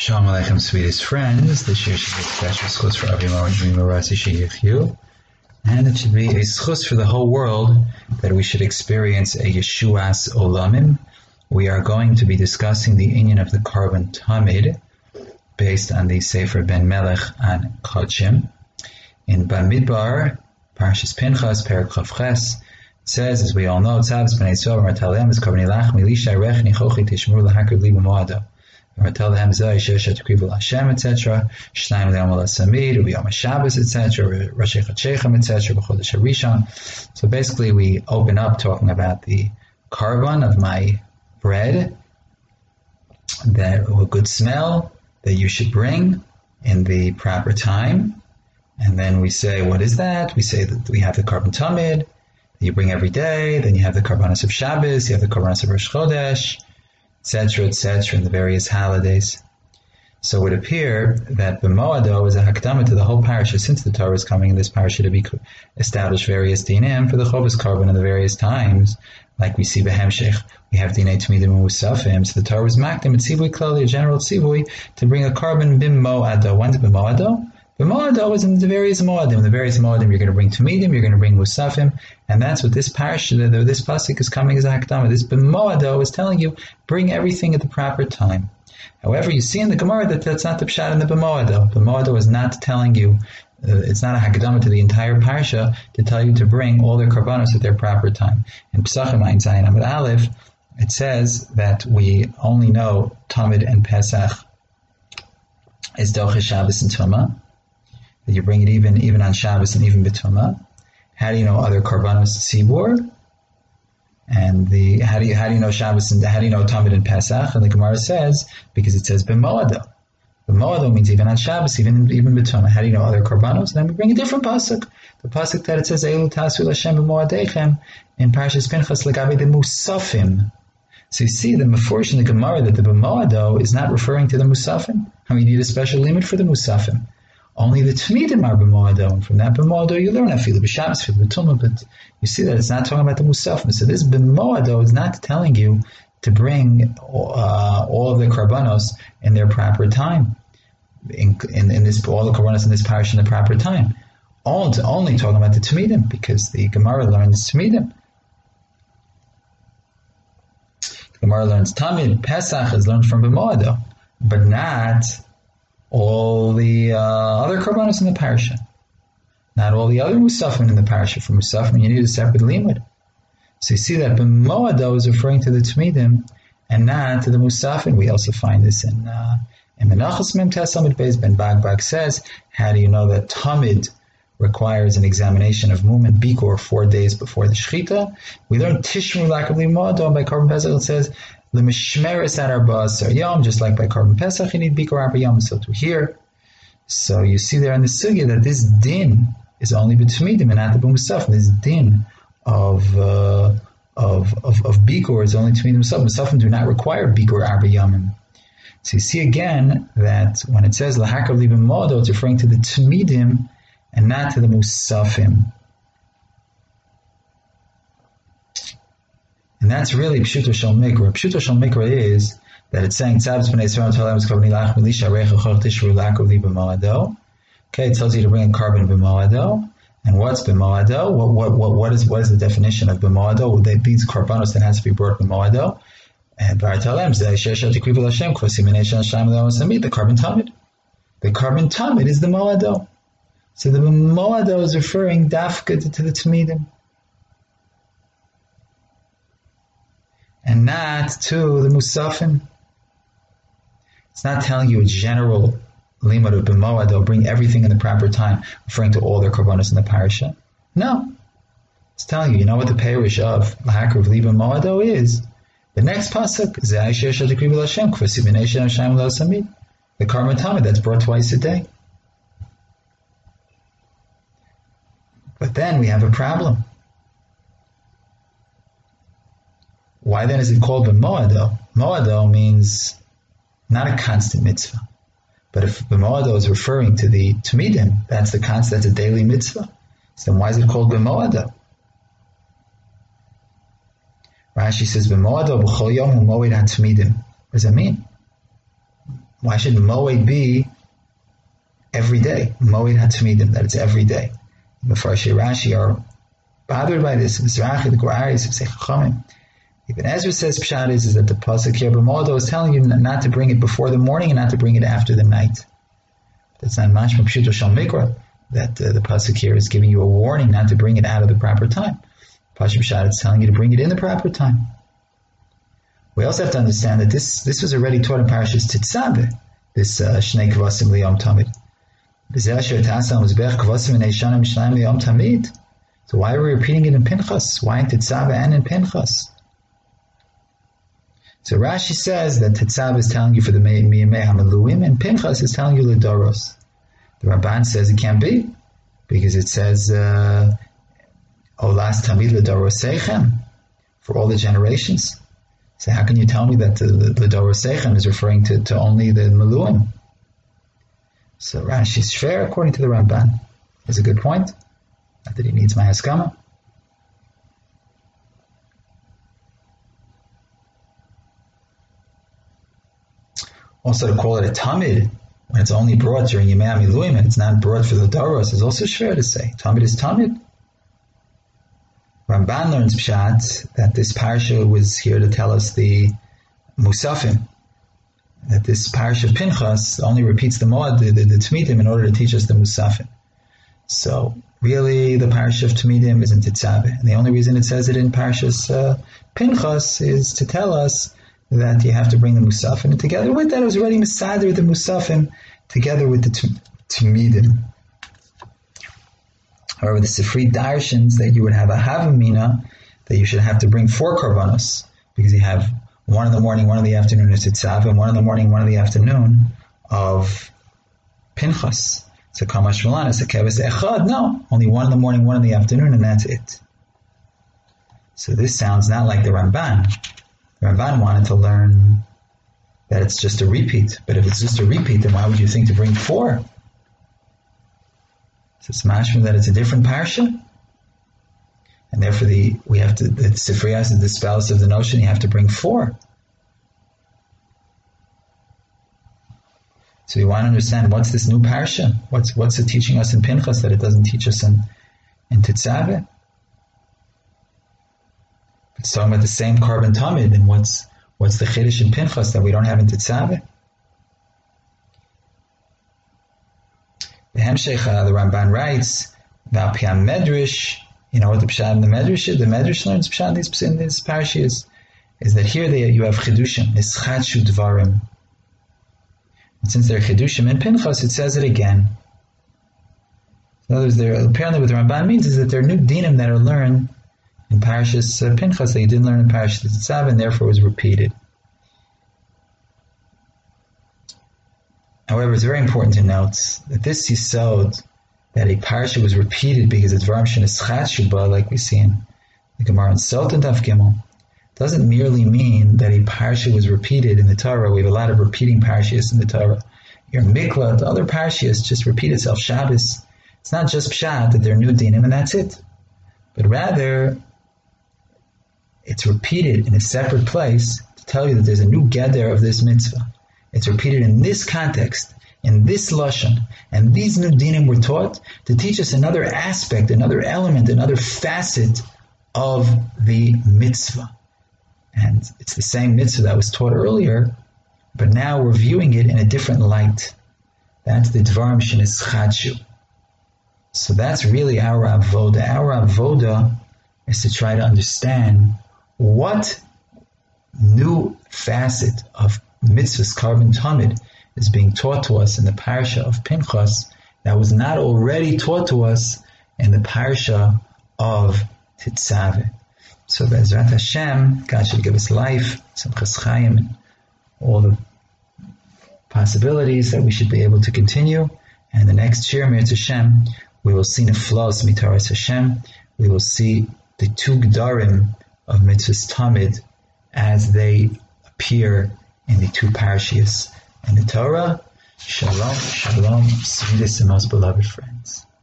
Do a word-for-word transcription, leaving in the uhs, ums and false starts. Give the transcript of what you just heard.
Shalom Aleichem, sweetest friends. This year should be a special schus for Avimor and Marasi Sheyichyu. And it should be a schus for the whole world that we should experience a Yeshuas Olamim. We are going to be discussing the inyan of the Korban Tamid based on the Sefer Ben Melech and Kodshim. In Bamidbar, Parshas Pinchas, Perek Chav Ches, it says, as we all know, Tzavs B'nai Yisrael Martalem is Korban Ilach Milisha Rech Nichochi Tishmur L'Hakar Li B'Moado. Martalem Zay Sheshet Krivu L'Hashem, et cetera. Shnaim Le'am L'Samid, Ubiyom HaShabbos, et cetera. Rosh Chachechem, et cetera. B'Chodesh HaRishon. So basically, we open up talking about the korban of my bread, that a good smell that you should bring in the proper time. And then we say, what is that? We say that we have the Korban Tamid that you bring every day. Then you have the Korbanos of Shabbos, you have the Korbanos of Rosh Chodesh, et cetera, et cetera, in the various holidays. So it would appear that B'Moado is a hakdama to the whole parasha, since the Torah is coming in this parasha to be establish various dinim for the Chovos Korban in the various times. Like we see Behemshech, we have Dinei Tmidim and Musafim. So the Torah was makdim and tzivui klali, a general tzivui, to bring a korban b'moado. When's b'moado? B'moado is in the various moadim. The various moadim you're going to bring Tmidim, you're going to bring Musafim, and that's what this parasha, this pasuk is coming as a hakdama. This b'moado is telling you, bring everything at the proper time. However, you see in the Gemara that that's not the pshat in the b'moado. B'moado is not telling you, Uh, it's not a hakdama to the entire parsha to tell you to bring all the korbanos at their proper time. In Pesachim Ayin Zayin Amud Aleph, it says that we only know Tamid and Pesach is Doche Shabbos and Tumah, that you bring it even even on Shabbos and even B'Tumah. How do you know other korbanos tzibur? And the how do you how do you know Shabbos and how do you know Tamid and Pesach? And the Gemara says because it says b'moado. B'moado means even on Shabbos, even even B'Tumah. How do you know other korbanos? And then we bring a different pasuk. The pasuk that it says Eilu Tasu L'Hashem B'Moadechem in Parshas Pinchas L'Gabe the Musafim. So you see the Meforsh in the Gemara that the B'Moado is not referring to the Musafim. How you need a special limit for the Musafim. Only the Tmidim are B'Moado, and from that B'Moado you learn Afilu B'Shabbos, Afilu B'Tumah, but you see that it's not talking about the Musafim. So this B'Moado is not telling you to bring uh, all of the korbanos in their proper time, in, in, in this all the korbanos in this parish in the proper time. Only, only talking about the Tmidim, because the Gemara learns Tmidim. The Gemara learns Tamid, Pesach is learned from B'Moado, but not all the uh, other korbanos in the parasha. Not all the other musafim in the parasha. For musafim, you need a separate limud. So you see that B'Moado is referring to the Tmidim and not to the Musafim. We also find this in uh, in Menachos Mem Tes Amud Beis. Ben Bagbag says, how do you know that Tamid requires an examination of mum and bikor four days before the Shechita? We learn Tishmu L'Hakar Li B'Moado, and by Korban Pesach it says, L'Mishmeres Ad Arba Asar Yom, just like by Korban Pesach you need bikor Arba Yom, so to here. So you see there in the Sugya that this din is only b'Tmidim and not the B'Musafim. This din of uh, of of of bikor is only Tmidim Musafim. Musafim do not require bikor Arba Yomim. So you see again that when it says L'Hakar Li B'Moado, it's referring to the Tmidim and not to the Musafim. And that's really Pshuto Shel Mikra. Pshuto Shel Mikra is that it's saying Tzavos B'nai Yisrael Talem is Korban Ilach Milisha Recha Chol Tishru L'Hakar Li B'Moado. Okay, it tells you to bring a korban B'Moado. And what's b'moado? What what what what is what is the definition of b'moado? Well, they, these korbanos that has to be brought b'moado. And v'artalem zeh sheshet tikriv l'Hashem kvasimination Hashem l'Osamid. The Korban Tamid. The Korban Tamid is the moado. So the b'moado is referring dafka to, to the tmidim, and not to the musafim. It's not telling you a general limud of b'moado, bring everything in the proper time, referring to all their korbanos in the parasha. No. It's telling you, you know what the parish of L'Hakar Li B'Moado is? The next pasuk, Zeh Sheshet Tikriv L'Hashem Kvasimination Hashem L'Osamid. The Korban Tamid that's brought twice a day. But then we have a problem. Why then is it called B'Moado? Moado means not a constant mitzvah. But if B'Moado is referring to the Tmidim, that's the constant, that's a daily mitzvah. So then why is it called B'Moado? Rashi says B'Moado b'chol yom u'moed ha'Tmidim. What does that mean? Why should Moed be every day? Moed HaTamidim, that it's every day. The Farshei Rashi are bothered by this. Mizrachi, the Guaris, say Chachamim. Even Ezra says Pshat is, is that the pasuk here B'modo is telling you not to bring it before the morning and not to bring it after the night. That's not mashma pshuto shel mikra. That uh, the pasuk here is giving you a warning not to bring it out of the proper time. Pasuk Pshat is telling you to bring it in the proper time. We also have to understand that this this was already taught in Parashas Tetzaveh. This uh, Shnei Kvasim Liyom Tamid. So why are we repeating it in Pinchas? Why in Tetzaveh and in Pinchas? So Rashi says that Tetzaveh is telling you for the Miyamei HaMeluim and Pinchas is telling you L'Doros. The Ramban says it can't be because it says uh, Olas Tamid L'Dorosechem for all the generations. So how can you tell me that the L'Dorosechem is referring to, to only the Meluim? So Rashi is fair according to the Ramban. It's a good point. Not that he needs my haskama. Also, to call it a tamid when it's only brought during Yemei HaMiluim and it's not brought for the Doros is also fair to say. Tamid is tamid. Ramban learns pshat that this parsha was here to tell us the Musafim. That this parsha of Pinchas only repeats the Moed, the, the, the Tmidim, in order to teach us the Musafim. So, really, the parsha of Tmidim is in Tetzaveh. And the only reason it says it in Parshas uh, Pinchas is to tell us that you have to bring the Musafim. And together with that, it was already Mesader, the Musafim, together with the Tmidim. However, the Sifri darshans that you would have a Havamina, that you should have to bring four korbanos, because you have one in the morning, one in the afternoon of Tetzaveh, and one in the morning, one in the afternoon of Pinchas. So Kamash Milan is a Keves Echad. No, only one in the morning, one in the afternoon, and that's it. So this sounds not like the Ramban. The Ramban wanted to learn that it's just a repeat. But if it's just a repeat, then why would you think to bring four? So it's mashma that it's a different parsha. And therefore the we have to the Sifriyas and dispels of the notion you have to bring four. So we want to understand what's this new parsha? What's what's it teaching us in Pinchas that it doesn't teach us in, in Tetzaveh? It's talking about the same carbon tamid, and what's what's the chiddush in Pinchas that we don't have in Tetzaveh? The Hemshech, uh, the Ramban writes about Piyam Medrash. You know what the pshat in the Medrash is? The Medrash learns pshat in this, in this parsha is, is that here they, you have chidushim, ischatshu dvarim. And since they're chidushim in Pinchas, it says it again. In other words, apparently what the Ramban means is that there are new dinim that are learned in Parashas uh, Pinchas that you didn't learn in Parashas Tetzaveh, and therefore was repeated. However, it's very important to note that this yisod, that a parsha was repeated because it's Dvarim Shenischat Shuba, like we see in the Gemara in Sot and Daf Gimel, doesn't merely mean that a parsha was repeated in the Torah. We have a lot of repeating parashas in the Torah. Your Mikla, the other parashas just repeat itself. Shabbos. It's not just pshat that they're new dinim and that's it, but rather it's repeated in a separate place to tell you that there's a new geder of this mitzvah. It's repeated in this context, in this lashon, and these new dinim were taught to teach us another aspect, another element, another facet of the mitzvah. And it's the same mitzvah that was taught earlier, but now we're viewing it in a different light. That's the Dvarim Shenischatchu. So that's really our avoda. Our avoda is to try to understand what new facet of mitzvah's carbon tamid is being taught to us in the parsha of Pinchas that was not already taught to us in the parsha of Tetzaveh. So Be'ezrat Hashem, God should give us life, Simchas Chaim, and all the possibilities that we should be able to continue. And the next year, Mirz Hashem, we will see Neflos Mitaras Hashem. We will see the two Gdarim of Mitzvah's Tamid as they appear in the two parashiyos in the Torah. Shalom, shalom, sweetest and most beloved friends.